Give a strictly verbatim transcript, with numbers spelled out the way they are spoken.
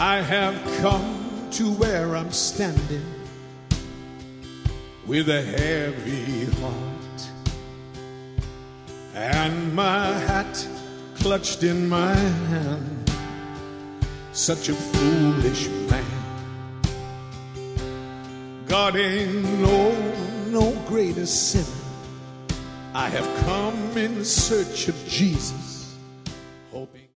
I have come to where I'm standing with a heavy heart and my hat clutched in my hand. Such a foolish man. God ain't no, no greater sinner. I have come in search of Jesus.